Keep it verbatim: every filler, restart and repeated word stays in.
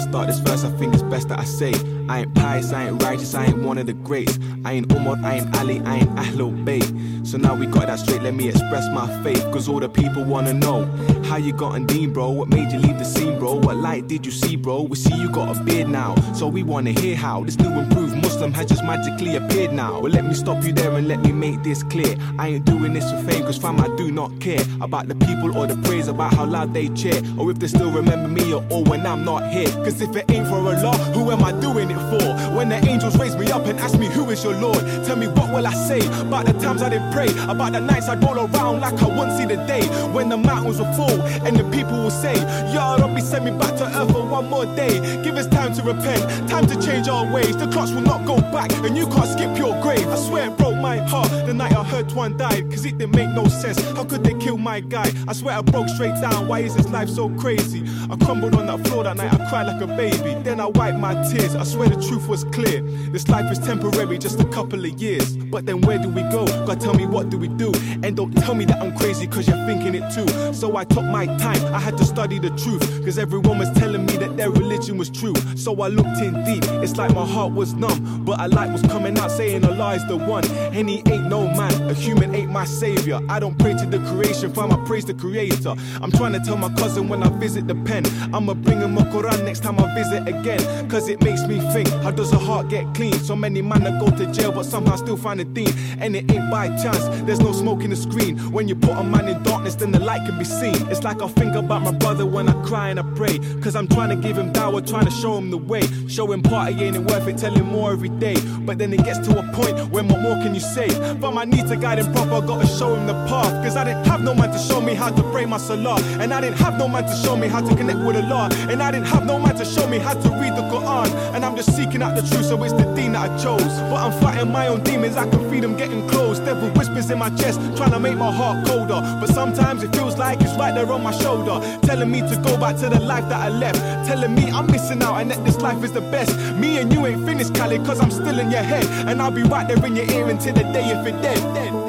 start this verse, I think it's best that I say I ain't pious, I ain't righteous, I ain't one of the greats. I ain't Umar, I ain't Ali, I ain't Ahlul Bayt. So now we got that straight, let me express my faith. Cause all the people wanna know how you got on Dean, bro. What made you leave the scene, bro? What light did you see, bro? We see you got a beard now, so we wanna hear how this new improved Muslim has just magically appeared now. Well, let me stop you there and let me make this clear. I ain't doing this for fame, cause fam, I do not care about the people or the praise, about how loud they cheer, or if they still remember me or, or when I'm not here. Cause if it ain't for Allah, who am I doing it for? When the angels raise me up and ask me who is your Lord, tell me what will I say about the times I didn't pray, about the nights I'd roll around like I won't see the day, when the mountains will fall and the people will say, Ya Rabbi, send me back to earth for one more day. Give us time to repent, time to change our ways. The clocks will not go back and you can't skip your grave. I swear it broke my heart the night I heard Twan died, cause it didn't make no sense. How could they kill my guy? I swear I broke straight down, why is this life so crazy? I crumbled on that floor that night, I cried like a baby. Then I wiped my tears, I swear the truth was clear. This life is temporary, just a couple of years. But then where do we go? God, tell me, what do we do? And don't tell me that I'm crazy, cause you're thinking it too. So I took my time, I had to study the truth, cause everyone was telling me that their religion was true. So I looked in deep, it's like my heart was numb, but a light was coming out saying Allah is the one, and he ain't no man, a human ain't my savior. I don't pray to the creation, fam, I praise the creator. I'm trying to tell my cousin when I visit the pen, I'ma bring him a Quran next time I visit again. Cause it makes me think, how does a heart get clean? So many man that go to jail but somehow still find a deen. And it ain't by chance, there's no smoke in the screen. When you put a man in darkness, then the light can be seen. It's like I think about my brother when I cry and I pray, cause I'm trying to give him dawah, trying to show him the way. Show him party ain't it worth it, tell him more every day. But then it gets to a point where what more can you say? But I need to guide him proper, gotta show him the path. Cause I didn't have no man to show me how to pray my salah, and I didn't have no man to show me how to connect with Allah, and I didn't have no man to show me how to read the Quran. And I'm just seeking out the truth, so it's the deen that I chose. But I'm fighting my own demons, I can feel them getting close. Devil whispers in my chest, trying to make my heart colder. But sometimes it feels like it's right there on my shoulder, telling me to go back to the life that I left, telling me I'm missing out and that this life is the best. Me and you ain't finished, Khaled, cause I'm still in your head, and I'll be right there in your ear until the day if it dead, dead.